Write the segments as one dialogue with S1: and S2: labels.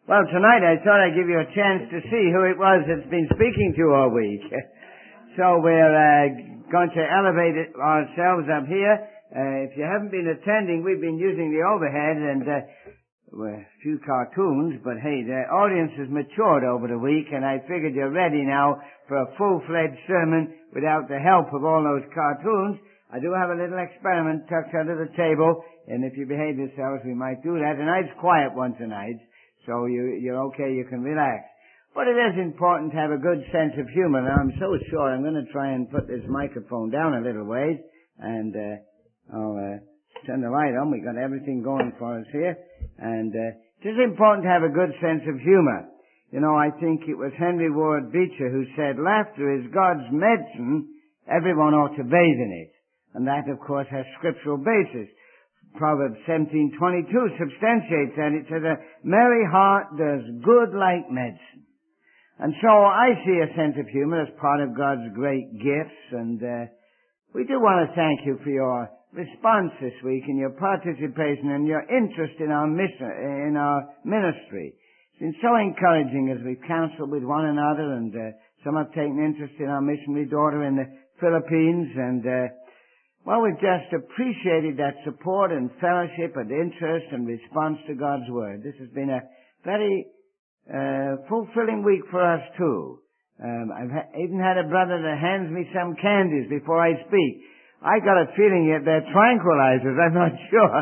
S1: Well, tonight I thought I'd give you a chance to see who it was that's been speaking to you all week. So we're going to elevate ourselves up here. If you haven't been attending, we've been using the overhead and a few cartoons, but hey, the audience has matured over the week, and I figured you're ready now for a full-fledged sermon without the help of all those cartoons. I do have a little experiment tucked under the table, and if you behave yourselves, we might do that. Tonight's quiet one tonight. So you're okay, you can relax. But it is important to have a good sense of humor. Now, I'm so sure I'm going to try and put this microphone down a little ways, and I'll turn the light on. We've got everything going for us here. And it is important to have a good sense of humor. You know, I think it was Henry Ward Beecher who said, laughter is God's medicine. Everyone ought to bathe in it. And that, of course, has scriptural basis. Proverbs 17:22 substantiates that. It says, a merry heart does good like medicine. And so I see a sense of humor as part of God's great gifts, and we do want to thank you for your response this week and your participation and your interest in our mission, in our ministry. It's been so encouraging as we've counseled with one another, and some have taken interest in our missionary daughter in the Philippines, and well, we've just appreciated that support and fellowship and interest and response to God's Word. This has been a very fulfilling week for us, too. I've even had a brother that hands me some candies before I speak. I got a feeling that they're tranquilizers. I'm not sure.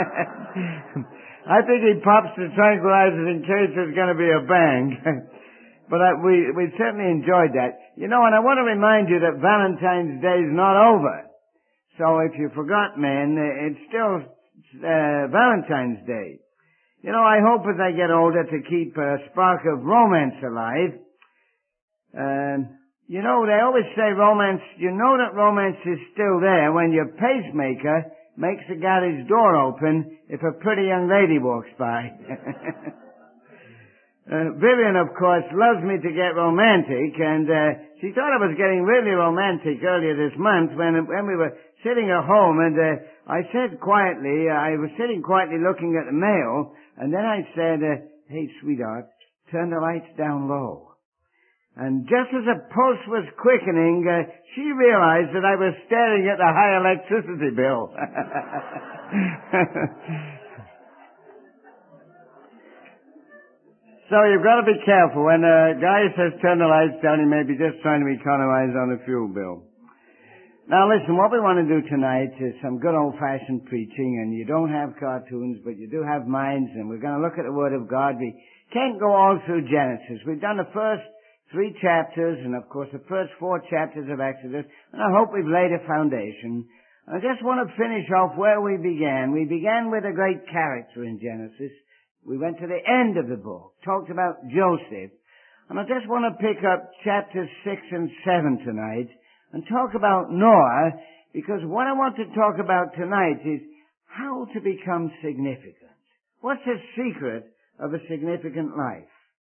S1: I think he pops the tranquilizers in case there's going to be a bang. But we certainly enjoyed that. You know, and I want to remind you that Valentine's Day is not over. So if you forgot, man, it's still Valentine's Day. You know, I hope as I get older to keep a spark of romance alive. You know, they always say romance, you know that romance is still there when your pacemaker makes the garage door open if a pretty young lady walks by. Vivian, of course, loves me to get romantic, and she thought I was getting really romantic earlier this month when we were sitting at home, and I said quietly, I was sitting quietly looking at the mail, and then I said, hey, sweetheart, turn the lights down low. And just as the pulse was quickening, she realized that I was staring at the high electricity bill. So you've got to be careful. When a guy says turn the lights down, he may be just trying to economize on the fuel bill. Now listen, what we want to do tonight is some good old-fashioned preaching, and you don't have cartoons, but you do have minds, and we're going to look at the Word of God. We can't go all through Genesis. We've done the first 3 chapters, and of course the first 4 chapters of Exodus, and I hope we've laid a foundation. I just want to finish off where we began. We began with a great character in Genesis. We went to the end of the book, talked about Joseph, and I just want to pick up chapters 6 and 7 tonight and talk about Noah, because what I want to talk about tonight is how to become significant. What's the secret of a significant life?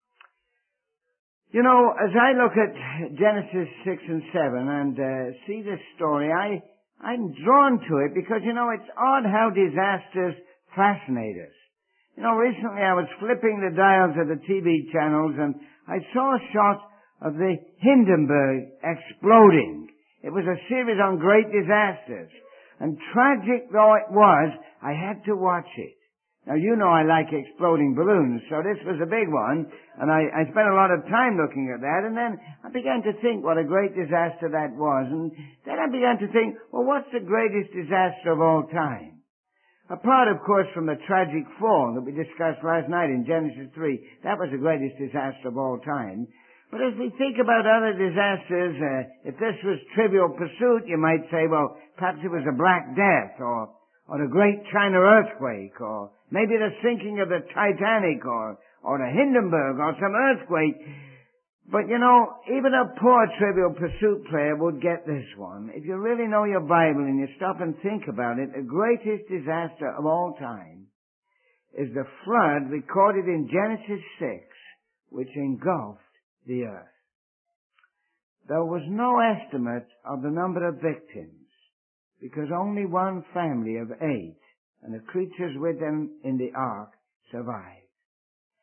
S1: You know, as I look at Genesis 6 and 7 and see this story, I'm drawn to it because, you know, it's odd how disasters fascinate us. You know, recently I was flipping the dials of the TV channels and I saw a shot of the Hindenburg exploding. It was a series on great disasters. And tragic though it was, I had to watch it. Now, you know I like exploding balloons, so this was a big one, and I spent a lot of time looking at that, and then I began to think what a great disaster that was, and then I began to think, well, what's the greatest disaster of all time? Apart, of course, from the tragic fall that we discussed last night in Genesis 3, that was the greatest disaster of all time. But as we think about other disasters, if this was Trivial Pursuit, you might say, well, perhaps it was a Black Death, or the Great China Earthquake, or maybe the sinking of the Titanic, or the Hindenburg, or some earthquake. But you know, even a poor Trivial Pursuit player would get this one. If you really know your Bible and you stop and think about it, the greatest disaster of all time is the flood recorded in Genesis 6, which engulfed the earth. There was no estimate of the number of victims, because only one family of 8 and the creatures with them in the ark survived.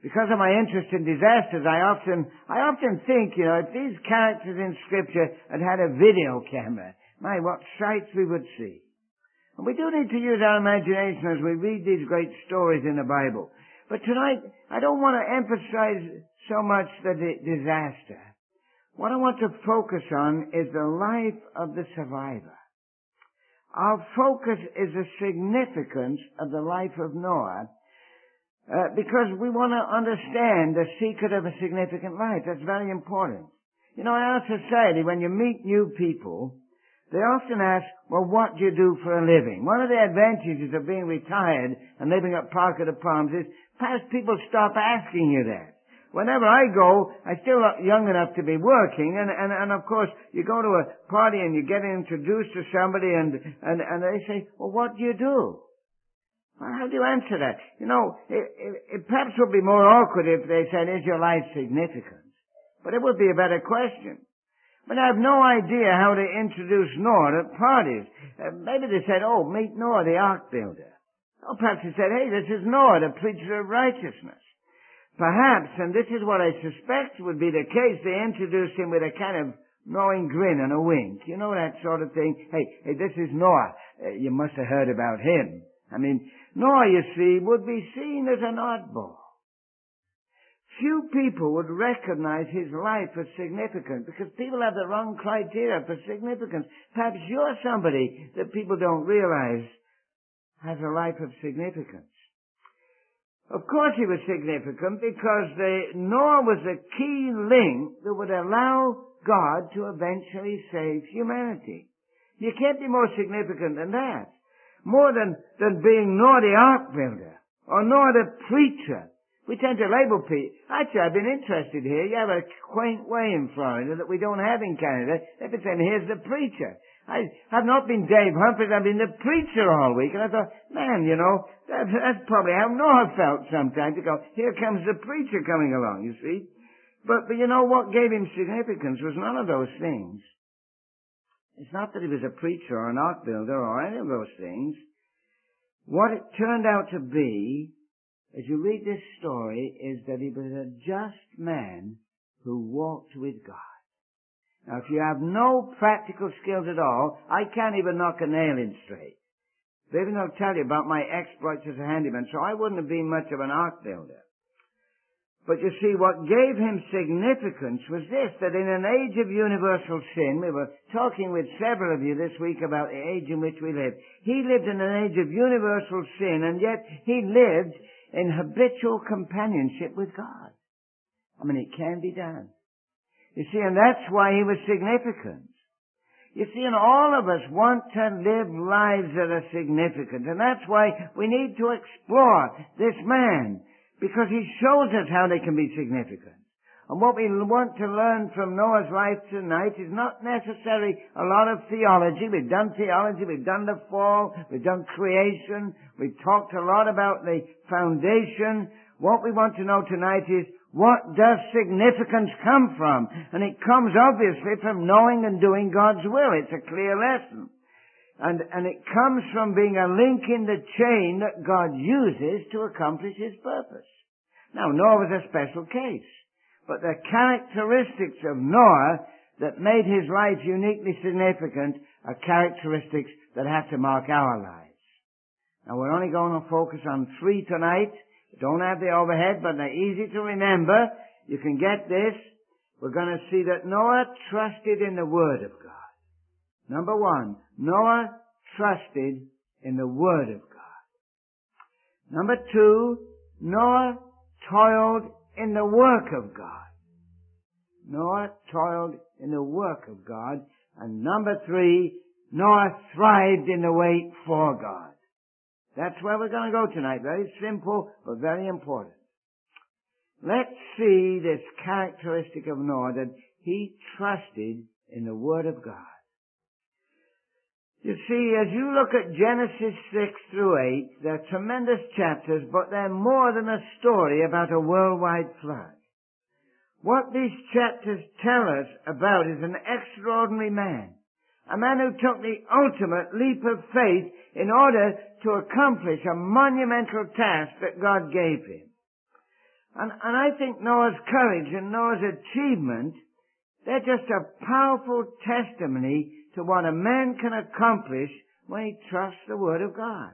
S1: Because of my interest in disasters, I often think, if these characters in Scripture had had a video camera, my, what sights we would see. And we do need to use our imagination as we read these great stories in the Bible. But tonight, I don't want to emphasize so much the disaster. What I want to focus on is the life of the survivor. Our focus is the significance of the life of Noah, because we want to understand the secret of a significant life. That's very important. In our society, when you meet new people, they often ask, well, what do you do for a living? One of the advantages of being retired and living at Park of the Palms is perhaps people stop asking you that. Whenever I go, I still look young enough to be working, and of course, you go to a party and you get introduced to somebody and they say, well, what do you do? Well, how do you answer that? It perhaps would be more awkward if they said, is your life significant? But it would be a better question. But I have no idea how to introduce Noah at parties. Maybe they said, oh, meet Noah, the ark builder. Or perhaps they said, hey, this is Noah, the preacher of righteousness. Perhaps, and this is what I suspect would be the case, they introduced him with a kind of knowing grin and a wink. You know, that sort of thing. Hey, this is Noah. You must have heard about him. Noah, you see, would be seen as an oddball. Few people would recognize his life as significant because people have the wrong criteria for significance. Perhaps you're somebody that people don't realize has a life of significance. Of course he was significant because Noah was the key link that would allow God to eventually save humanity. You can't be more significant than that. More than being Noah the ark builder or Noah the preacher. We tend to label people. Actually, I've been interested here. You have a quaint way in Florida that we don't have in Canada. They've been saying, here's the preacher. I have not been Dave Humphreys, I've been the preacher all week. And I thought, man, that's probably how Noah felt sometimes. To go, here comes the preacher coming along, you see. But what gave him significance was none of those things. It's not that he was a preacher or an ark builder or any of those things. What it turned out to be, as you read this story, is that he was a just man who walked with God. Now, if you have no practical skills at all, I can't even knock a nail in straight. They even will tell you about my exploits as a handyman, so I wouldn't have been much of an ark builder. But you see, what gave him significance was this, that in an age of universal sin, we were talking with several of you this week about the age in which we live. He lived in an age of universal sin, and yet he lived in habitual companionship with God. It can be done. You see, and that's why he was significant. You see, and all of us want to live lives that are significant, and that's why we need to explore this man, because he shows us how they can be significant. And what we want to learn from Noah's life tonight is not necessarily a lot of theology. We've done theology, we've done the fall, we've done creation, we've talked a lot about the foundation. What we want to know tonight is, what does significance come from? And it comes obviously from knowing and doing God's will. It's a clear lesson. And it comes from being a link in the chain that God uses to accomplish His purpose. Now, Noah was a special case. But the characteristics of Noah that made his life uniquely significant are characteristics that have to mark our lives. Now, we're only going to focus on 3 tonight. Don't have the overhead, but they're easy to remember. You can get this. We're going to see that Noah trusted in the Word of God. Number 1, Noah trusted in the Word of God. Number 2, Noah toiled in the work of God. Noah toiled in the work of God. And number 3, Noah thrived in the wait for God. That's where we're going to go tonight. Very simple, but very important. Let's see this characteristic of Noah, that he trusted in the Word of God. You see, as you look at Genesis 6 through 8, they're tremendous chapters, but they're more than a story about a worldwide flood. What these chapters tell us about is an extraordinary man. A man who took the ultimate leap of faith in order to accomplish a monumental task that God gave him. And I think Noah's courage and Noah's achievement, they're just a powerful testimony to what a man can accomplish when he trusts the Word of God.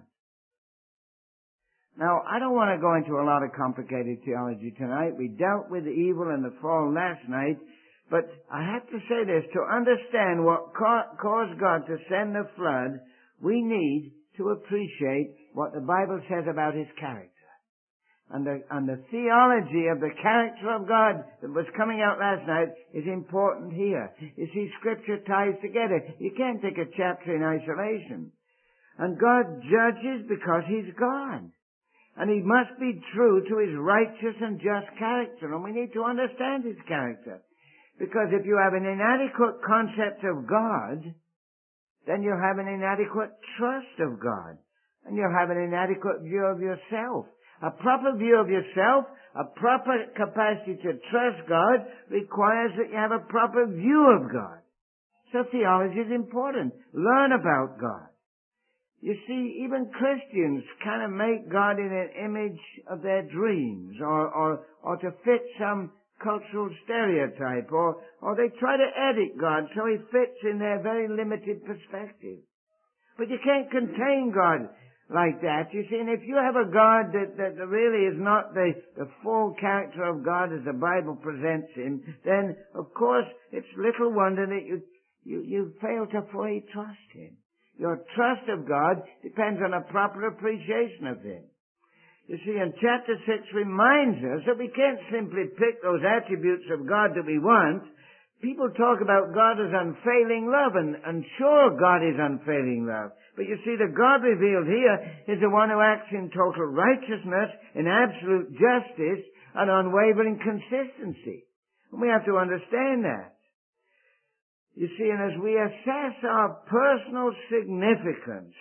S1: Now, I don't want to go into a lot of complicated theology tonight. We dealt with the evil and the fall last night, but I have to say this, to understand what caused God to send the flood, we need to appreciate what the Bible says about His character. And the theology of the character of God that was coming out last night is important here. You see, Scripture ties together. You can't take a chapter in isolation. And God judges because He's God. And He must be true to His righteous and just character. And we need to understand His character. Because if you have an inadequate concept of God, then you'll have an inadequate trust of God. And you'll have an inadequate view of yourself. A proper view of yourself, a proper capacity to trust God, requires that you have a proper view of God. So theology is important. Learn about God. You see, even Christians kind of make God in an image of their dreams, or to fit some cultural stereotype, or they try to edit God so He fits in their very limited perspective. But you can't contain God like that, you see, and if you have a God that really is not the full character of God as the Bible presents Him, then, of course, it's little wonder that you fail to fully trust Him. Your trust of God depends on a proper appreciation of Him. You see, and chapter 6 reminds us that we can't simply pick those attributes of God that we want. People talk about God as unfailing love, and sure, God is unfailing love. But you see, the God revealed here is the one who acts in total righteousness, in absolute justice, and unwavering consistency. And we have to understand that. You see, and as we assess our personal significance,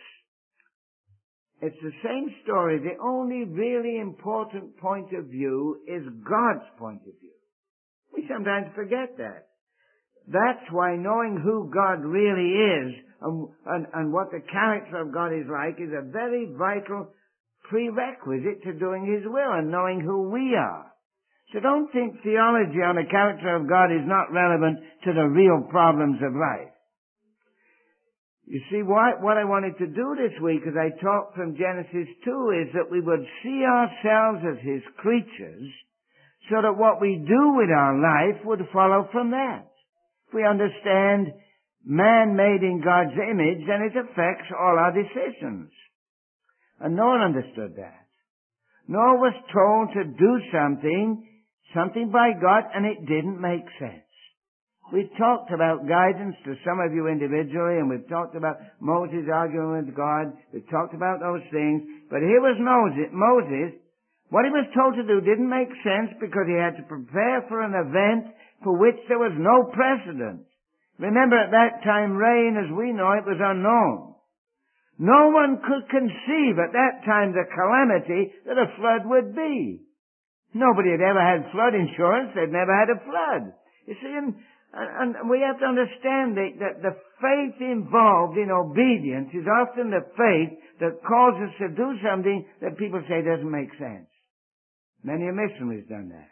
S1: it's the same story. The only really important point of view is God's point of view. We sometimes forget that. That's why knowing who God really is and what the character of God is like is a very vital prerequisite to doing His will and knowing who we are. So don't think theology on the character of God is not relevant to the real problems of life. You see, what I wanted to do this week as I talked from Genesis 2 is that we would see ourselves as His creatures so that what we do with our life would follow from that. If we understand man made in God's image, then it affects all our decisions. And Noah understood that. Noah was told to do something by God, and it didn't make sense. We've talked about guidance to some of you individually, and we've talked about Moses arguing with God. We've talked about those things. But here was Moses. What he was told to do didn't make sense because he had to prepare for an event for which there was no precedent. Remember, at that time, rain, as we know it, was unknown. No one could conceive at that time the calamity that a flood would be. Nobody had ever had flood insurance. They'd never had a flood. You see, and we have to understand that the faith involved in obedience is often the faith that calls us to do something that people say doesn't make sense. Many a missionary has done that.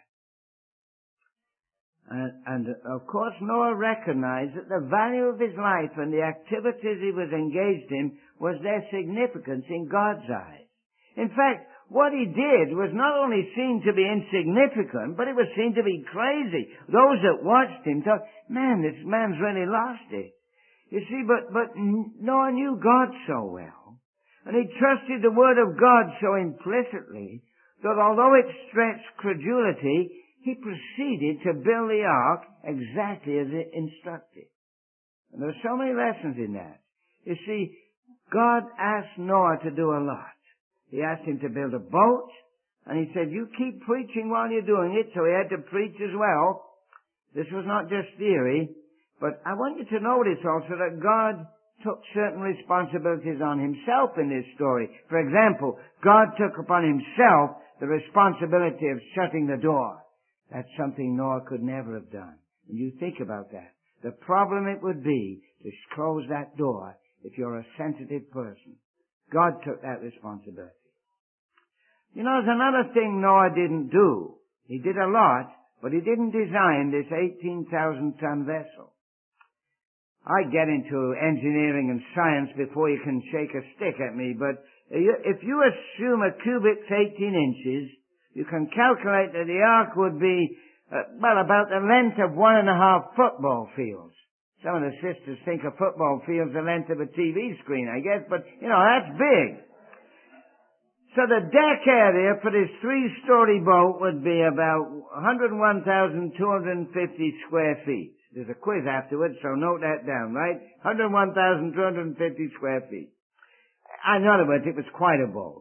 S1: And of course, Noah recognized that the value of his life and the activities he was engaged in was their significance in God's eyes. In fact, what he did was not only seen to be insignificant, but it was seen to be crazy. Those that watched him thought, man, this man's really lost it. You see, but Noah knew God so well, and he trusted the Word of God so implicitly, that although it stretched credulity, he proceeded to build the ark exactly as it instructed. And there are so many lessons in that. You see, God asked Noah to do a lot. He asked him to build a boat, and he said, you keep preaching while you're doing it, so he had to preach as well. This was not just theory, but I want you to notice also that God took certain responsibilities on Himself in this story. For example, God took upon Himself the responsibility of shutting the door. That's something Noah could never have done. And you think about that. The problem it would be to close that door if you're a sensitive person. God took that responsibility. You know, there's another thing Noah didn't do. He did a lot, but he didn't design this 18,000-ton vessel. I get into engineering and science before you can shake a stick at me, but if you assume a cubit's 18 inches, you can calculate that the ark would be, about the length of 1.5 football fields. Some of the sisters think a football field's the length of a TV screen, I guess, but, that's big. So the deck area for this 3-story boat would be about 101,250 square feet. There's a quiz afterwards, so note that down, right? 101,250 square feet. In other words, it was quite a boat.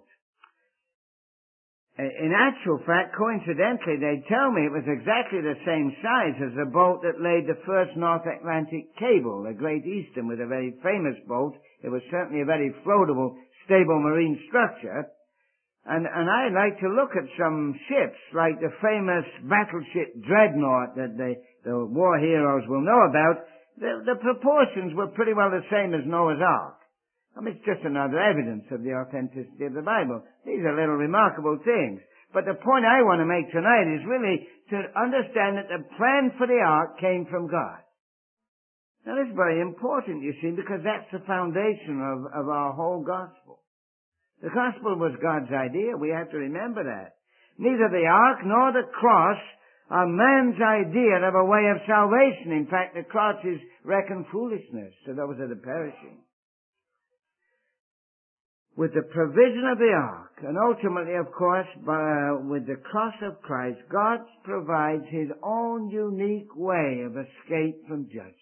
S1: In actual fact, coincidentally, they tell me it was exactly the same size as the boat that laid the first North Atlantic cable, the Great Eastern, was a very famous boat. It was certainly a very floatable, stable marine structure. And I like to look at some ships, like the famous battleship Dreadnought that the war heroes will know about. The proportions were pretty well the same as Noah's Ark. It's just another evidence of the authenticity of the Bible. These are little remarkable things. But the point I want to make tonight is really to understand that the plan for the ark came from God. Now this is very important, you see, because that's the foundation of our whole gospel. The gospel was God's idea. We have to remember that. Neither the ark nor the cross are man's idea of a way of salvation. In fact, the cross is reckoned foolishness to those that are perishing. With the provision of the ark, and ultimately, of course, with the cross of Christ, God provides His own unique way of escape from judgment.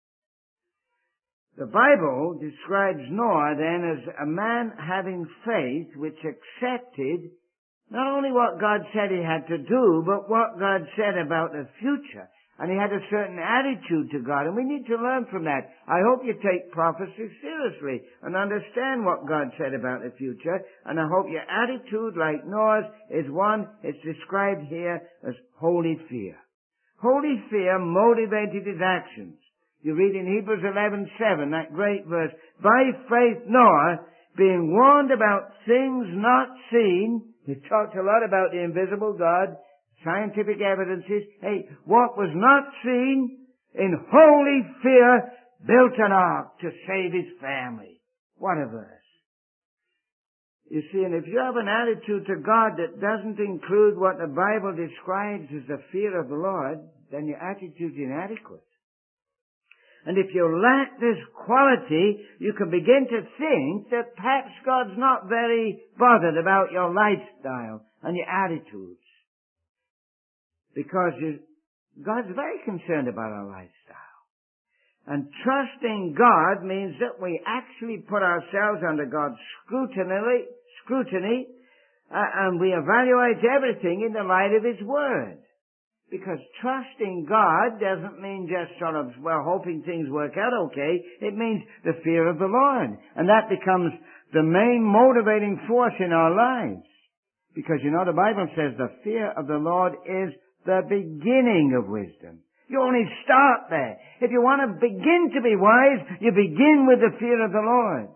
S1: The Bible describes Noah then as a man having faith which accepted not only what God said he had to do, but what God said about the future. And he had a certain attitude to God, and we need to learn from that. I hope you take prophecy seriously and understand what God said about the future, and I hope your attitude, like Noah's, is one it's described here as holy fear. Holy fear motivated his actions. You read in Hebrews 11:7, that great verse, by faith Noah, being warned about things not seen, he talked a lot about the invisible God, scientific evidences. Hey, what was not seen, in holy fear, built an ark to save his family. What a verse. You see, and if you have an attitude to God that doesn't include what the Bible describes as the fear of the Lord, then your attitude's inadequate. And if you lack this quality, you can begin to think that perhaps God's not very bothered about your lifestyle and your attitudes. Because God's very concerned about our lifestyle. And trusting God means that we actually put ourselves under God's scrutiny, and we evaluate everything in the light of His Word. Because trusting God doesn't mean just sort of, hoping things work out okay. It means the fear of the Lord. And that becomes the main motivating force in our lives. Because, the Bible says the fear of the Lord is the beginning of wisdom. You only start there. If you want to begin to be wise, you begin with the fear of the Lord.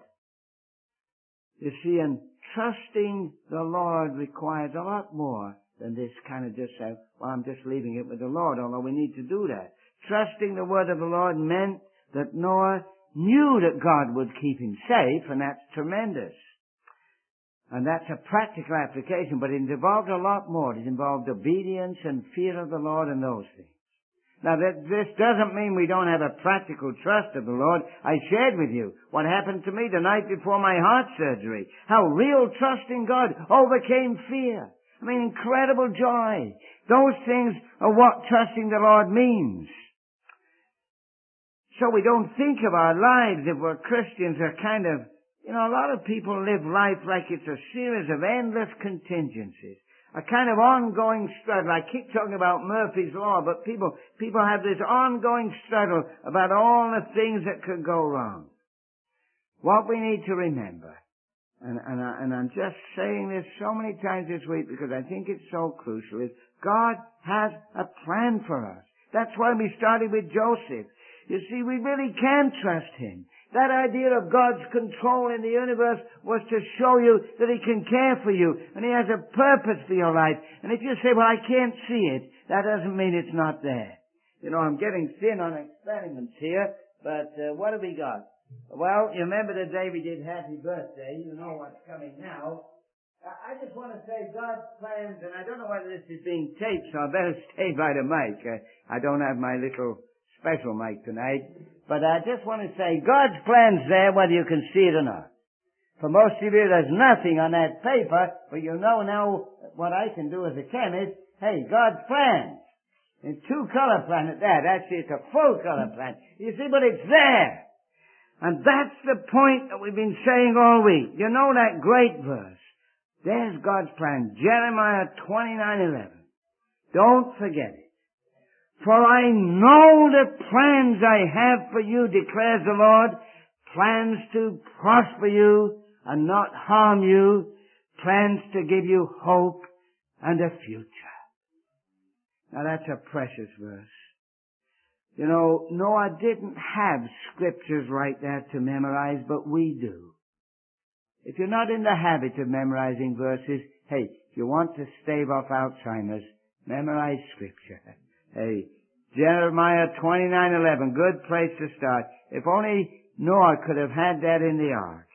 S1: You see, and trusting the Lord requires a lot more than this kind of just say, I'm just leaving it with the Lord, although we need to do that. Trusting the word of the Lord meant that Noah knew that God would keep him safe, and that's tremendous. And that's a practical application, but it involved a lot more. It involved obedience and fear of the Lord and those things. Now, this doesn't mean we don't have a practical trust of the Lord. I shared with you what happened to me the night before my heart surgery. How real trust in God overcame fear. Incredible joy. Those things are what trusting the Lord means. So we don't think of our lives, if we're Christians, are kind of, a lot of people live life like it's a series of endless contingencies. A kind of ongoing struggle. I keep talking about Murphy's Law, but people have this ongoing struggle about all the things that could go wrong. What we need to remember, and I'm just saying this so many times this week because I think it's so crucial, is God has a plan for us. That's why we started with Joseph. You see, we really can trust Him. That idea of God's control in the universe was to show you that He can care for you and He has a purpose for your life. And if you say, well, I can't see it, that doesn't mean it's not there. You know, I'm getting thin on experiments here, but what have we got? Well, you remember the day we did Happy Birthday. You know what's coming now. I just want to say God's plans, and I don't know whether this is being taped, so I better stay by the mic. I don't have my little special mic tonight. But I just want to say, God's plan's there whether you can see it or not. For most of you, there's nothing on that paper, but you know now what I can do as a chemist. Hey, God's plan. It's two-color plan at that. Actually, it's a full-color plan. You see, but it's there. And that's the point that we've been saying all week. You know that great verse. There's God's plan. Jeremiah 29:11. Don't forget it. For I know the plans I have for you, declares the Lord, plans to prosper you and not harm you, plans to give you hope and a future. Now that's a precious verse. You know, Noah didn't have scriptures like that to memorize, but we do. If you're not in the habit of memorizing verses, hey, if you want to stave off Alzheimer's, memorize scripture. Hey, Jeremiah 29:11, good place to start. If only Noah could have had that in the ark.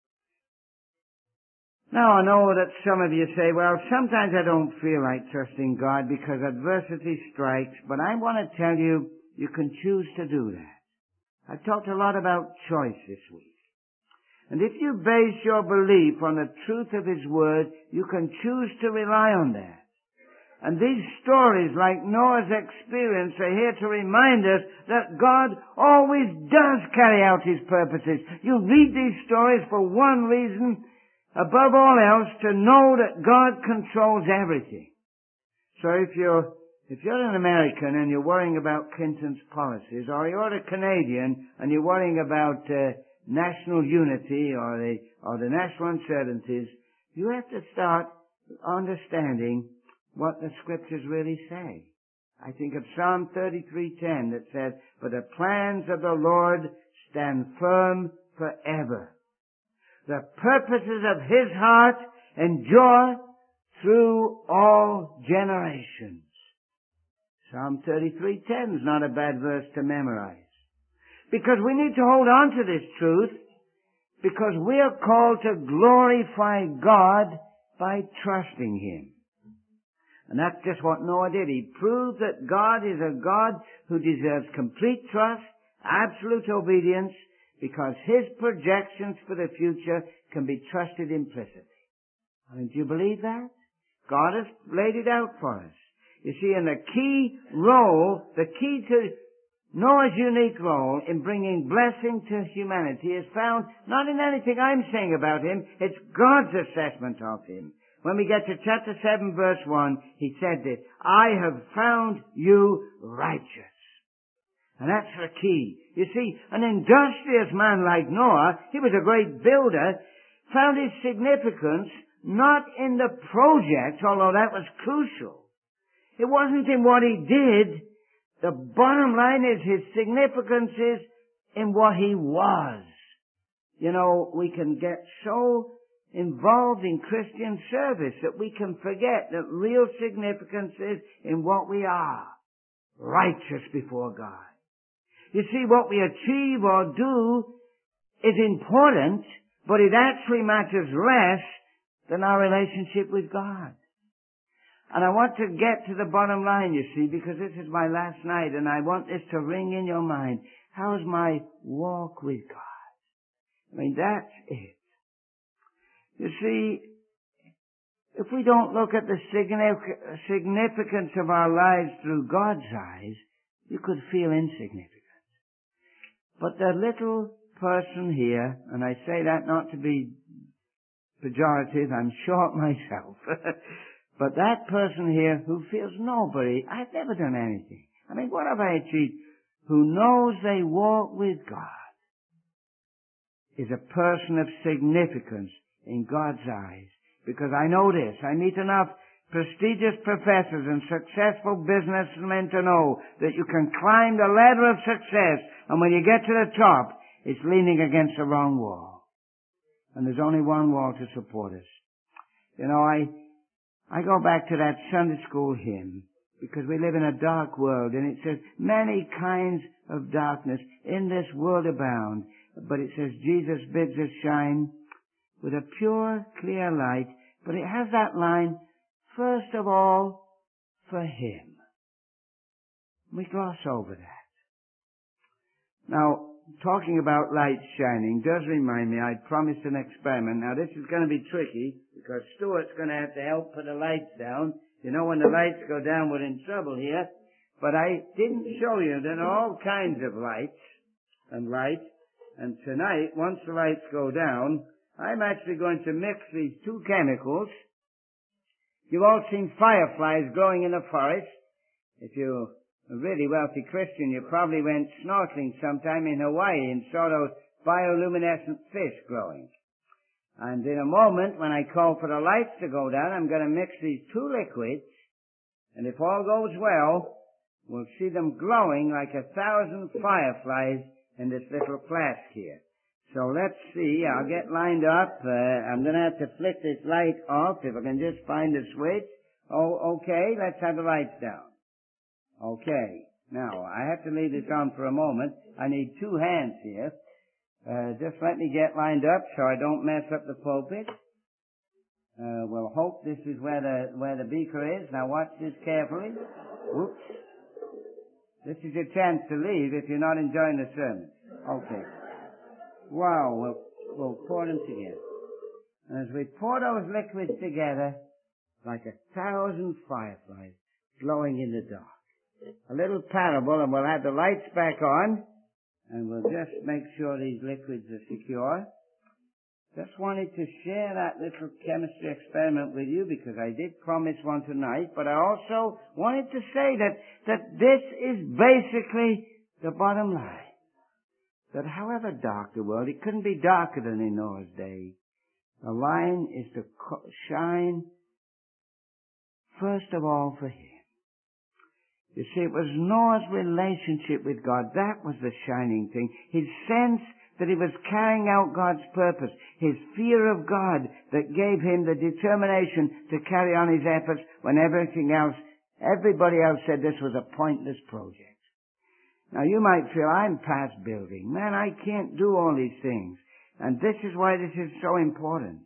S1: Now I know that some of you say, well, sometimes I don't feel like trusting God because adversity strikes, but I want to tell you, you can choose to do that. I've talked a lot about choice this week. And if you base your belief on the truth of His Word, you can choose to rely on that. And these stories, like Noah's experience, are here to remind us that God always does carry out His purposes. You read these stories for one reason, above all else, to know that God controls everything. So if you're an American and you're worrying about Clinton's policies, or you're a Canadian and you're worrying about national unity or the national uncertainties, you have to start understanding what the scriptures really say. I think of Psalm 33:10 that says, "For the plans of the Lord stand firm forever. The purposes of His heart endure through all generations." Psalm 33:10 is not a bad verse to memorize. Because we need to hold on to this truth, because we are called to glorify God by trusting Him. And that's just what Noah did. He proved that God is a God who deserves complete trust, absolute obedience, because His projections for the future can be trusted implicitly. I mean, do you believe that? God has laid it out for us. You see, and the key to Noah's unique role in bringing blessing to humanity is found not in anything I'm saying about him, it's God's assessment of him. When we get to chapter 7, verse 1, He said this, "I have found you righteous." And that's the key. You see, an industrious man like Noah, he was a great builder, found his significance not in the project, although that was crucial. It wasn't in what he did. The bottom line is his significance is in what he was. You know, we can get so involved in Christian service that we can forget that real significance is in what we are. Righteous before God. You see, what we achieve or do is important, but it actually matters less than our relationship with God. And I want to get to the bottom line, you see, because this is my last night, and I want this to ring in your mind. How's my walk with God? I mean, that's it. You see, if we don't look at the significance of our lives through God's eyes, you could feel insignificant. But the little person here, and I say that not to be pejorative, I'm short myself, but that person here who feels nobody, I've never done anything. I mean, what have I achieved? Who knows they walk with God is a person of significance in God's eyes. Because I know this, I meet enough prestigious professors and successful businessmen to know that you can climb the ladder of success, and when you get to the top, it's leaning against the wrong wall. And there's only one wall to support us. You know, I go back to that Sunday school hymn because we live in a dark world, and it says, many kinds of darkness in this world abound. But it says, Jesus bids us shine with a pure, clear light. But it has that line, first of all, for Him. We gloss over that. Now, talking about light shining does remind me, I promised an experiment. Now, this is going to be tricky because Stuart's going to have to help put the lights down. You know, when the lights go down, we're in trouble here. But I didn't show you there are all kinds of lights and light. And tonight, once the lights go down, I'm actually going to mix these two chemicals. You've all seen fireflies growing in the forest. If you're a really wealthy Christian, you probably went snorkeling sometime in Hawaii and saw those bioluminescent fish growing. And in a moment, when I call for the lights to go down, I'm going to mix these two liquids, and if all goes well, we'll see them glowing like 1,000 fireflies in this little flask here. So let's see. I'll get lined up. I'm going to have to flick this light off if I can just find the switch. Oh, okay. Let's have the lights down. Okay. Now, I have to leave this on for a moment. I need two hands here. Just let me get lined up so I don't mess up the pulpit. We'll hope this is where the beaker is. Now watch this carefully. Whoops. This is your chance to leave if you're not enjoying the sermon. Okay. Wow, we'll pour them together. And as we pour those liquids together, like 1,000 fireflies glowing in the dark. A little parable, and we'll have the lights back on, and we'll just make sure these liquids are secure. Just wanted to share that little chemistry experiment with you because I did promise one tonight, but I also wanted to say that this is basically the bottom line. That however dark the world, it couldn't be darker than in Noah's day. The line is to shine first of all for Him. You see, it was Noah's relationship with God. That was the shining thing. His sense that he was carrying out God's purpose. His fear of God that gave him the determination to carry on his efforts when everybody else said this was a pointless project. Now you might feel, I'm past building. Man, I can't do all these things. And this is why this is so important.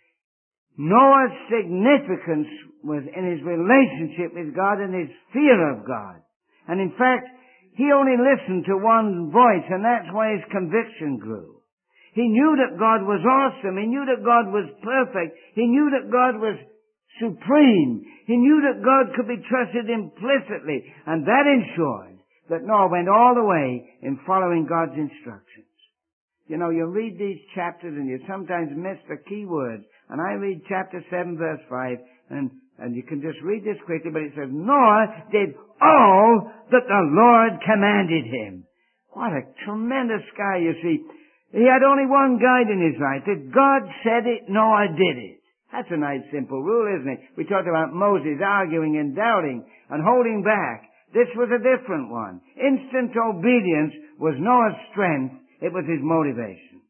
S1: Noah's significance was in his relationship with God and his fear of God. And in fact, he only listened to one voice, and that's why his conviction grew. He knew that God was awesome. He knew that God was perfect. He knew that God was supreme. He knew that God could be trusted implicitly. And that ensured that Noah went all the way in following God's instructions. You know, you read these chapters and you sometimes miss the key words. And I read chapter 7, verse 5, and you can just read this quickly, but it says, Noah did all that the Lord commanded him. What a tremendous guy, you see. He had only one guide in his life. If God said it, Noah did it. That's a nice simple rule, isn't it? We talked about Moses arguing and doubting and holding back. This was a different one. Instant obedience was Noah's strength. It was his motivation.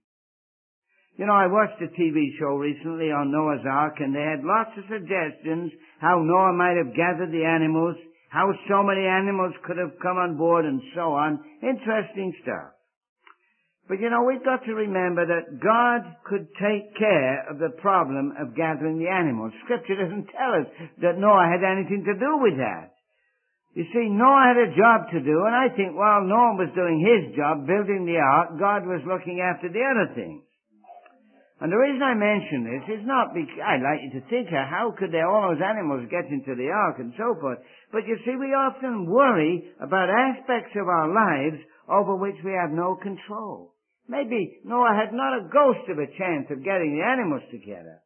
S1: You know, I watched a TV show recently on Noah's Ark, and they had lots of suggestions how Noah might have gathered the animals, how so many animals could have come on board, and so on. Interesting stuff. But you know, we've got to remember that God could take care of the problem of gathering the animals. Scripture doesn't tell us that Noah had anything to do with that. You see, Noah had a job to do, and I think while Noah was doing his job, building the ark, God was looking after the other things. And the reason I mention this is not because I'd like you to think, how could all those animals get into the ark and so forth. But you see, we often worry about aspects of our lives over which we have no control. Maybe Noah had not a ghost of a chance of getting the animals together.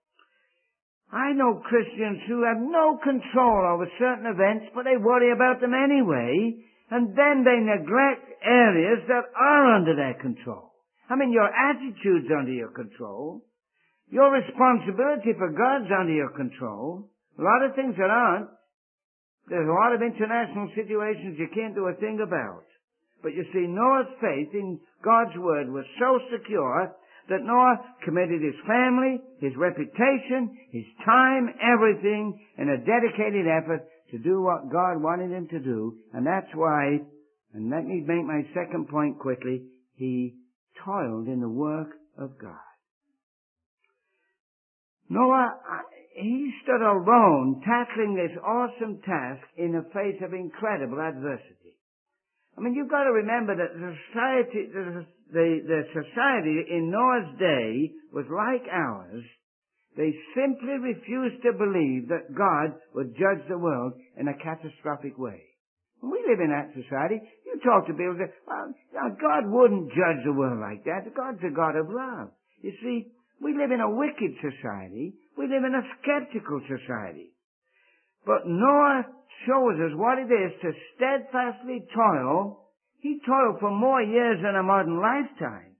S1: I know Christians who have no control over certain events, but they worry about them anyway, and then they neglect areas that are under their control. I mean, your attitude's under your control. Your responsibility for God's under your control. A lot of things that aren't. There's a lot of international situations you can't do a thing about. But you see, Noah's faith in God's word was so secure that Noah committed his family, his reputation, his time, everything in a dedicated effort to do what God wanted him to do. And that's why, and let me make my second point quickly, he toiled in the work of God. Noah, he stood alone tackling this awesome task in the face of incredible adversity. I mean, you've got to remember that the society in Noah's day was like ours. They simply refused to believe that God would judge the world in a catastrophic way. We live in that society. You talk to people and say, well, God wouldn't judge the world like that. God's a God of love. You see, we live in a wicked society. We live in a skeptical society. But Noah shows us what it is to steadfastly toil. He toiled for more years than a modern lifetime.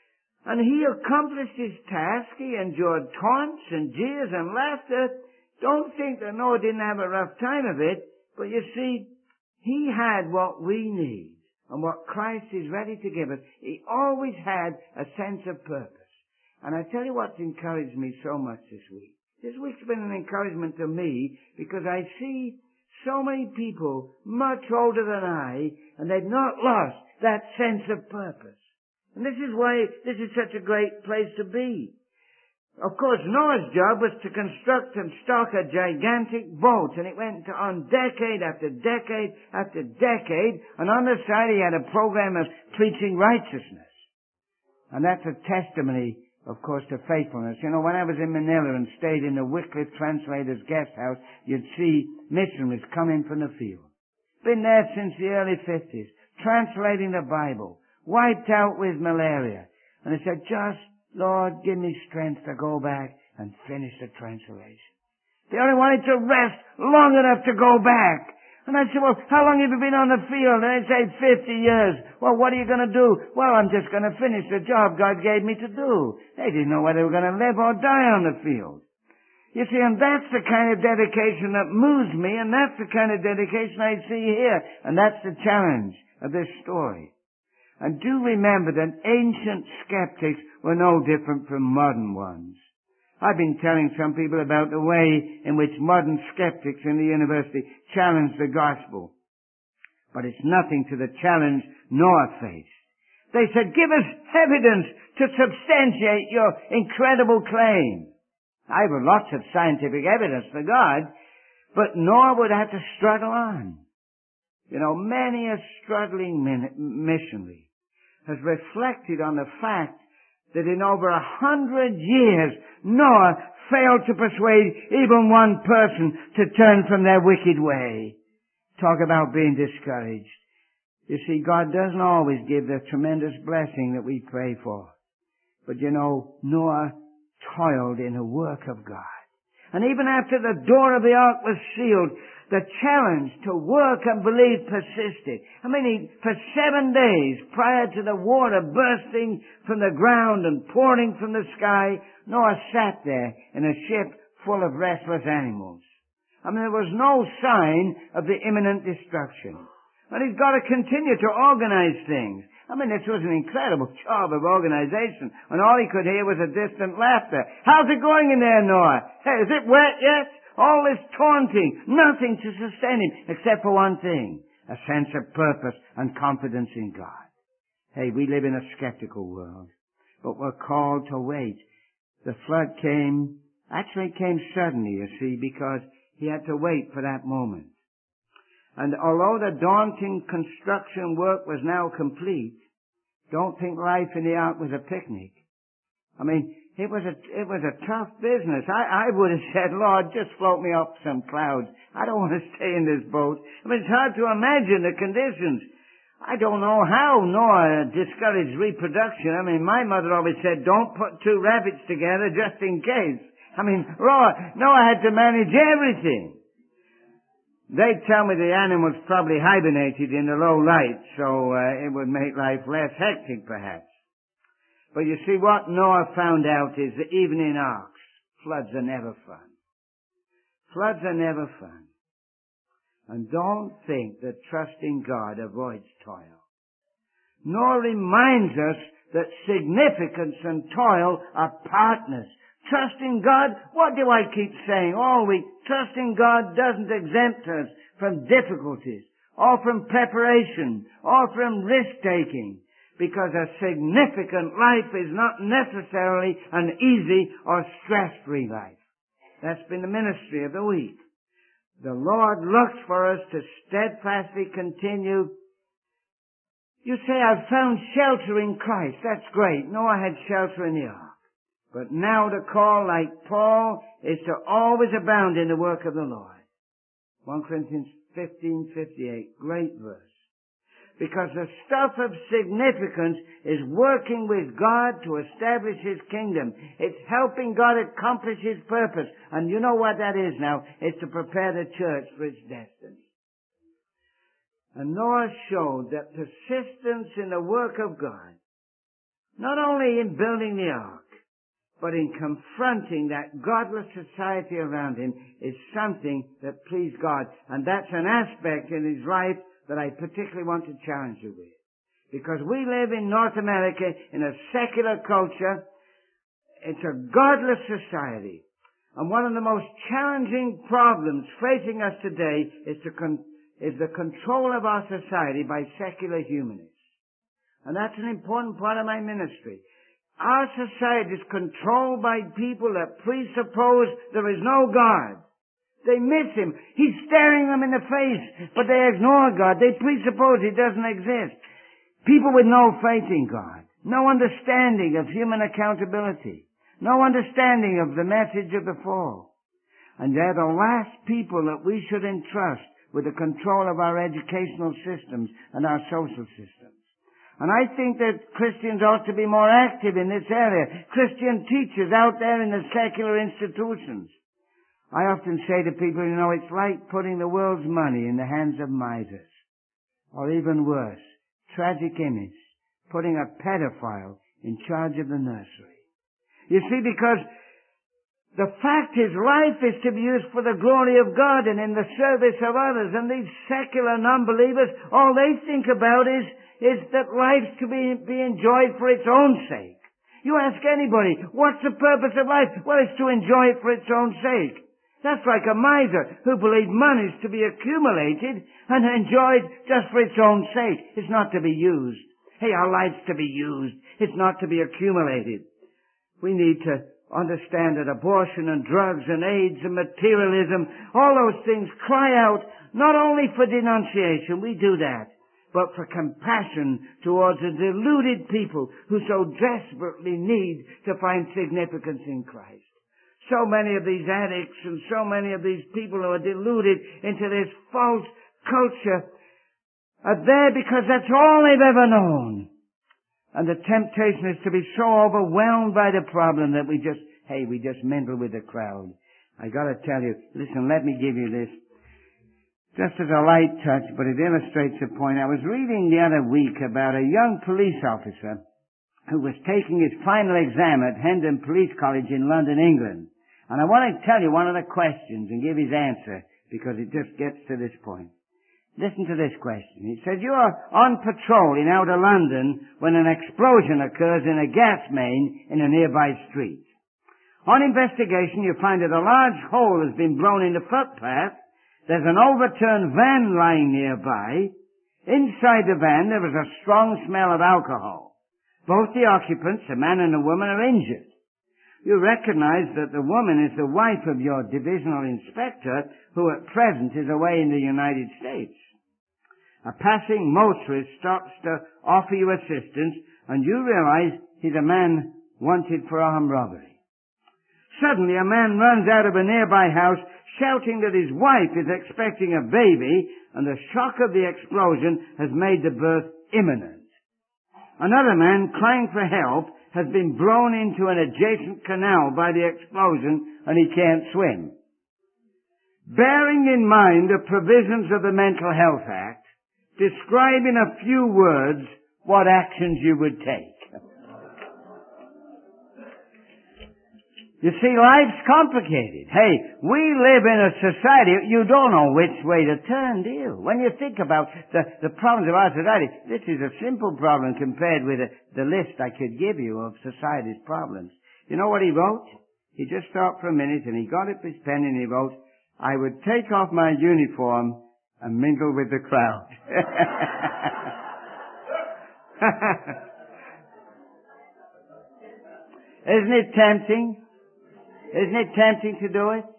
S1: And he accomplished his task. He endured taunts and jeers and laughter. Don't think that Noah didn't have a rough time of it. But you see, he had what we need and what Christ is ready to give us. He always had a sense of purpose. And I tell you what's encouraged me so much this week. This week's been an encouragement to me because I see so many people much older than I, and they've not lost that sense of purpose. And this is why this is such a great place to be. Of course, Noah's job was to construct and stock a gigantic boat, and it went on decade after decade after decade, and on the side he had a program of preaching righteousness. And that's a testimony, of course, to faithfulness. You know, when I was in Manila and stayed in the Wycliffe Translator's guest house, you'd see missionaries coming from the field. Been there since the early 50s, translating the Bible, wiped out with malaria. And they said, just, Lord, give me strength to go back and finish the translation. They only wanted to rest long enough to go back. And I said, well, how long have you been on the field? And they'd say, 50 years. Well, what are you going to do? Well, I'm just going to finish the job God gave me to do. They didn't know whether they were going to live or die on the field. You see, and that's the kind of dedication that moves me, and that's the kind of dedication I see here. And that's the challenge of this story. And do remember that ancient skeptics were no different from modern ones. I've been telling some people about the way in which modern skeptics in the university challenge the gospel. But it's nothing to the challenge Noah faced. They said, give us evidence to substantiate your incredible claim. I have lots of scientific evidence for God, but Noah would have to struggle on. You know, many a struggling missionary has reflected on the fact that in over 100 years, Noah failed to persuade even one person to turn from their wicked way. Talk about being discouraged. You see, God doesn't always give the tremendous blessing that we pray for. But you know, Noah toiled in the work of God. And even after the door of the ark was sealed, the challenge to work and believe persisted. I mean, for 7 days prior to the water bursting from the ground and pouring from the sky, Noah sat there in a ship full of restless animals. I mean, there was no sign of the imminent destruction. And he's got to continue to organize things. I mean, this was an incredible job of organization, and all he could hear was a distant laughter. How's it going in there, Noah? Hey, is it wet yet? All this taunting, nothing to sustain him, except for one thing, a sense of purpose and confidence in God. Hey, we live in a skeptical world, but we're called to wait. The flood came suddenly, you see, because he had to wait for that moment. And although the daunting construction work was now complete, don't think life in the ark was a picnic. I mean, it was a tough business. I would have said, Lord, just float me up some clouds. I don't want to stay in this boat. I mean, it's hard to imagine the conditions. I don't know how Noah discouraged reproduction. I mean, my mother always said, don't put two rabbits together just in case. I mean, Noah had to manage everything. They tell me the animals probably hibernated in the low light, so it would make life less hectic, perhaps. But you see, what Noah found out is that even in arks, floods are never fun. Floods are never fun. And don't think that trusting God avoids toil. nor reminds us that significance and toil are partners. Trusting God, what do I keep saying all week? Trusting God doesn't exempt us from difficulties, or from preparation, or from risk-taking, because a significant life is not necessarily an easy or stress-free life. That's been the ministry of the week. The Lord looks for us to steadfastly continue. You say, I've found shelter in Christ. That's great. Noah had shelter in the ark. But now the call, like Paul, is to always abound in the work of the Lord. 1 Corinthians 15:58, great verse. Because the stuff of significance is working with God to establish His kingdom. It's helping God accomplish His purpose. And you know what that is now? It's to prepare the church for its destiny. And Noah showed that persistence in the work of God, not only in building the ark, but in confronting that godless society around him, is something that pleased God. And that's an aspect in his life that I particularly want to challenge you with. Because we live in North America in a secular culture. It's a godless society. And one of the most challenging problems facing us today is the control of our society by secular humanists. And that's an important part of my ministry. Our society is controlled by people that presuppose there is no God. They miss Him. He's staring them in the face, but they ignore God. They presuppose He doesn't exist. People with no faith in God, no understanding of human accountability, no understanding of the message of the fall. And they're the last people that we should entrust with the control of our educational systems and our social systems. And I think that Christians ought to be more active in this area. Christian teachers out there in the secular institutions. I often say to people, it's like putting the world's money in the hands of misers. Or even worse, tragic image, putting a pedophile in charge of the nursery. You see, because the fact is life is to be used for the glory of God and in the service of others. And these secular non-believers, all they think about is that life's to be enjoyed for its own sake. You ask anybody, what's the purpose of life? Well, it's to enjoy it for its own sake. That's like a miser who believes money's to be accumulated and enjoyed just for its own sake. It's not to be used. Hey, our life's to be used. It's not to be accumulated. We need to understand that abortion and drugs and AIDS and materialism, all those things cry out not only for denunciation, we do that, but for compassion towards the deluded people who so desperately need to find significance in Christ. So many of these addicts and so many of these people who are deluded into this false culture are there because that's all they've ever known. And the temptation is to be so overwhelmed by the problem that we just mingle with the crowd. I gotta tell you, listen, let me give you this. Just as a light touch, but it illustrates the point. I was reading the other week about a young police officer who was taking his final exam at Hendon Police College in London, England. And I want to tell you one of the questions and give his answer because it just gets to this point. Listen to this question. It says, you are on patrol in outer London when an explosion occurs in a gas main in a nearby street. On investigation, you find that a large hole has been blown in the footpath. There's an overturned van lying nearby. Inside the van, there is a strong smell of alcohol. Both the occupants, a man and a woman, are injured. You recognize that the woman is the wife of your divisional inspector, who at present is away in the United States. A passing motorist stops to offer you assistance, and you realize he's a man wanted for armed robbery. Suddenly, a man runs out of a nearby house, shouting that his wife is expecting a baby, and the shock of the explosion has made the birth imminent. Another man, crying for help, has been blown into an adjacent canal by the explosion, and he can't swim. Bearing in mind the provisions of the Mental Health Act, describe in a few words what actions you would take. You see, life's complicated. Hey, we live in a society, you don't know which way to turn, do you? When you think about the problems of our society, this is a simple problem compared with the list I could give you of society's problems. You know what he wrote? He just stopped for a minute and he got up his pen and he wrote, I would take off my uniform and mingle with the crowd. Isn't it tempting? Isn't it tempting to do it?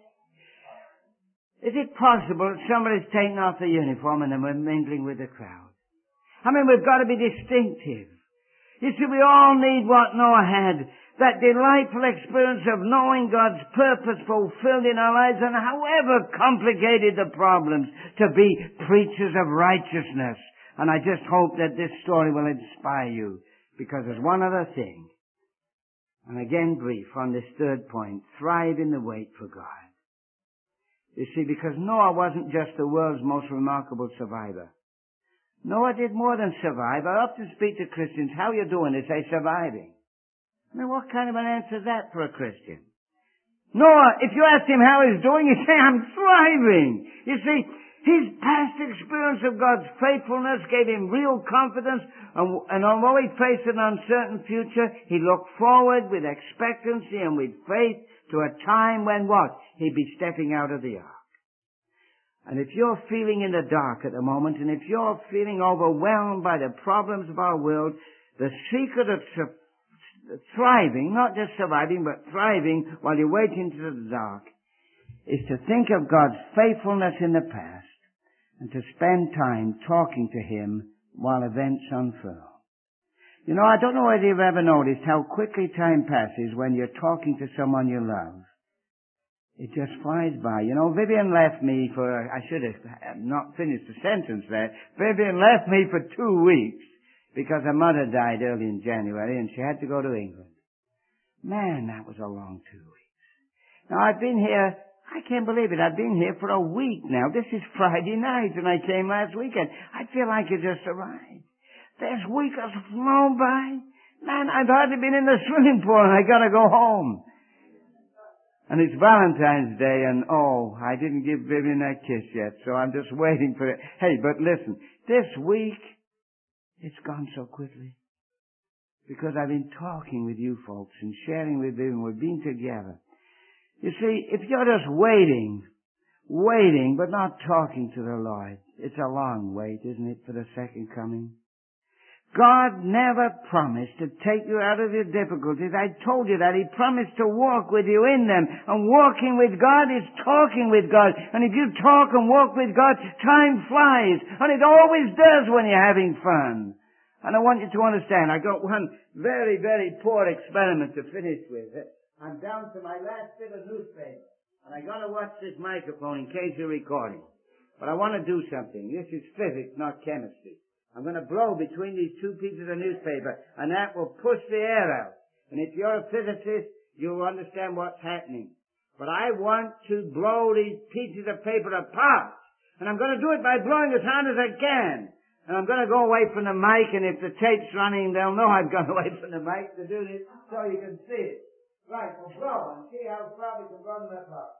S1: Is it possible that somebody's taken off the uniform and then we're mingling with the crowd? I mean, we've got to be distinctive. You see, we all need what Noah had, that delightful experience of knowing God's purpose fulfilled in our lives, and however complicated the problems, to be preachers of righteousness. And I just hope that this story will inspire you, because there's one other thing. And again, brief on this third point, thrive in the wait for God. You see, because Noah wasn't just the world's most remarkable survivor. Noah did more than survive. I often speak to Christians, how you doing? They say, surviving. I mean, what kind of an answer is that for a Christian? Noah, if you ask him how he's doing, he'd say, I'm thriving. You see, his past experience of God's faithfulness gave him real confidence, and although he faced an uncertain future, he looked forward with expectancy and with faith to a time when what? He'd be stepping out of the ark. And if you're feeling in the dark at the moment, and if you're feeling overwhelmed by the problems of our world, the secret of thriving, not just surviving, but thriving while you wait into the dark, is to think of God's faithfulness in the past and to spend time talking to Him while events unfurl. You know, I don't know whether you've ever noticed how quickly time passes when you're talking to someone you love. It just flies by. You know, Vivian left me I should have not finished the sentence there. Vivian left me for 2 weeks because her mother died early in January and she had to go to England. Man, that was a long 2 weeks. Now, I've been here, I can't believe it, I've been here for a week now. This is Friday night and I came last weekend. I feel like it just arrived. This week has flown by. Man, I've hardly been in the swimming pool and I gotta go home. And it's Valentine's Day and I didn't give Vivian that kiss yet, so I'm just waiting for it. Hey, but listen, this week, it's gone so quickly. Because I've been talking with you folks and sharing with Vivian, we've been together. You see, if you're just waiting, but not talking to the Lord, it's a long wait, isn't it, for the second coming? God never promised to take you out of your difficulties. I told you that. He promised to walk with you in them. And walking with God is talking with God. And if you talk and walk with God, time flies. And it always does when you're having fun. And I want you to understand, I got one very, very poor experiment to finish with. I'm down to my last bit of newspaper. And I gotta watch this microphone in case you're recording. But I want to do something. This is physics, not chemistry. I'm going to blow between these two pieces of newspaper, and that will push the air out. And if you're a physicist, you'll understand what's happening. But I want to blow these pieces of paper apart. And I'm going to do it by blowing as hard as I can. And I'm going to go away from the mic, and if the tape's running, they'll know I've gone away from the mic to do this, so you can see it. Right, well, blow and see how far we can blow them apart.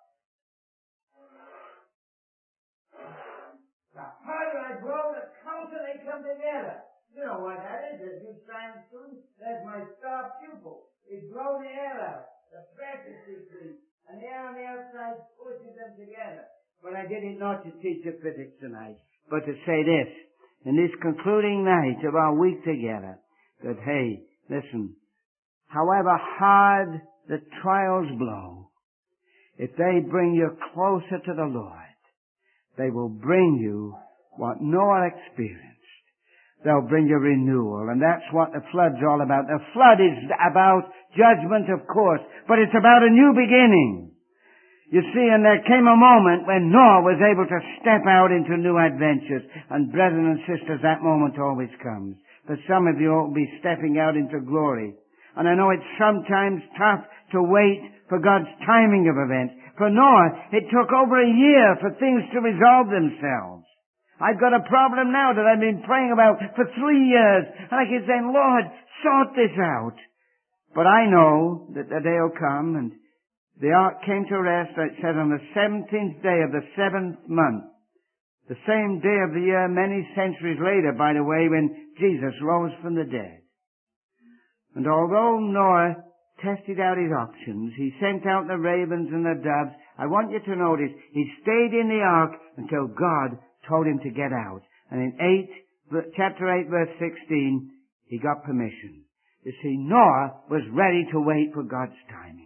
S1: The harder I blow, the closer they come together. You know what that is, as you science students. There's my star pupil. It blows the air out. The pressure decreases. And the air on the outside pushes them together. But I did it not to teach you physics tonight, but to say this. In this concluding night of our week together, that, hey, listen, however hard the trials blow, if they bring you closer to the Lord, they will bring you what Noah experienced. They'll bring you renewal. And that's what the flood's all about. The flood is about judgment, of course, but it's about a new beginning. You see, and there came a moment when Noah was able to step out into new adventures. And brethren and sisters, that moment always comes. For some of you will be stepping out into glory. And I know it's sometimes tough to wait for God's timing of events. For Noah, it took over a year for things to resolve themselves. I've got a problem now that I've been praying about for 3 years. And I keep saying, Lord, sort this out. But I know that the day will come and The ark came to rest, it said, on the 17th day of the 7th month. The same day of the year many centuries later, by the way, when Jesus rose from the dead. And although Noah tested out his options, he sent out the ravens and the doves, I want you to notice, he stayed in the ark until God told him to get out. And in chapter 8, verse 16, he got permission. You see, Noah was ready to wait for God's timing.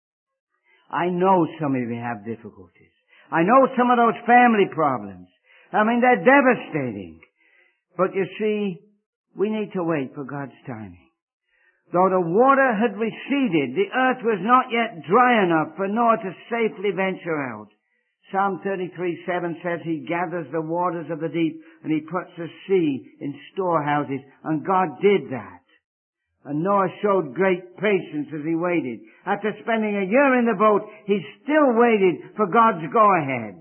S1: I know some of you have difficulties. I know some of those family problems. I mean, they're devastating. But you see, we need to wait for God's timing. Though the water had receded, the earth was not yet dry enough for Noah to safely venture out. Psalm 33:7 says he gathers the waters of the deep and he puts the sea in storehouses. And God did that. And Noah showed great patience as he waited. After spending a year in the boat, he still waited for God's go-ahead.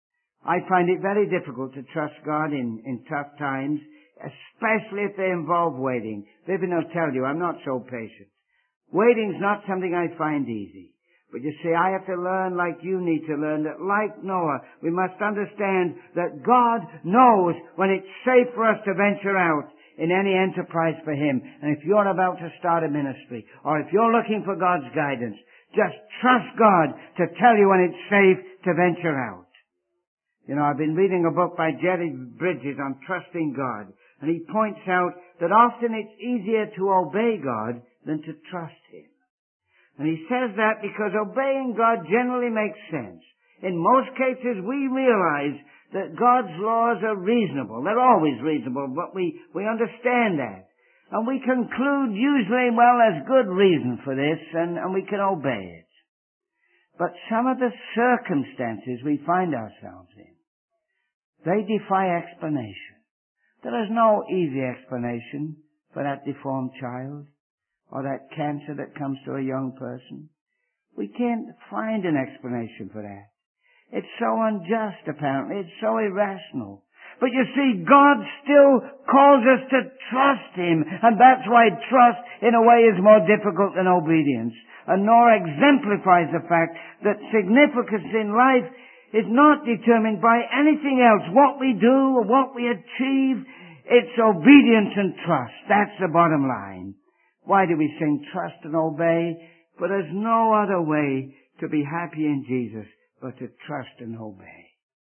S1: I find it very difficult to trust God in tough times, especially if they involve waiting. Vivian will tell you, I'm not so patient. Waiting's not something I find easy. But you see, I have to learn, like you need to learn, that like Noah, we must understand that God knows when it's safe for us to venture out in any enterprise for Him. And if you're about to start a ministry, or if you're looking for God's guidance, just trust God to tell you when it's safe to venture out. You know, I've been reading a book by Jerry Bridges on trusting God, and he points out that often it's easier to obey God than to trust Him. And he says that because obeying God generally makes sense. In most cases, we realize that God's laws are reasonable. They're always reasonable, but we understand that. And we conclude usually, well, there's good reason for this, and we can obey it. But some of the circumstances we find ourselves in, they defy explanation. There is no easy explanation for that deformed child, or that cancer that comes to a young person. We can't find an explanation for that. It's so unjust, apparently. It's so irrational. But you see, God still calls us to trust Him, and that's why trust, in a way, is more difficult than obedience. And Noah exemplifies the fact that significance in life is not determined by anything else. What we do or what we achieve, it's obedience and trust. That's the bottom line. Why do we sing trust and obey? But there's no other way to be happy in Jesus but to trust and obey.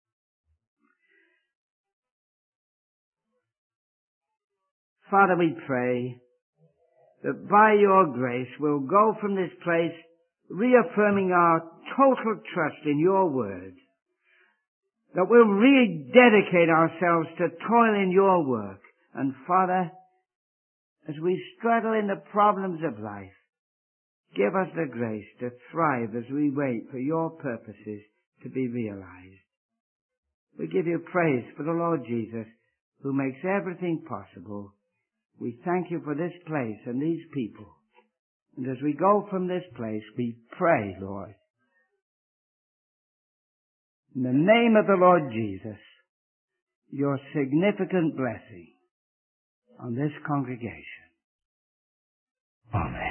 S1: Father, we pray that by your grace we'll go from this place reaffirming our total trust in your word. That we'll rededicate ourselves to toil in your work. And Father, as we struggle in the problems of life, give us the grace to thrive as we wait for your purposes to be realized. We give you praise for the Lord Jesus, who makes everything possible. We thank you for this place and these people. And as we go from this place, we pray, Lord, in the name of the Lord Jesus, your significant blessing on this congregation. Amen.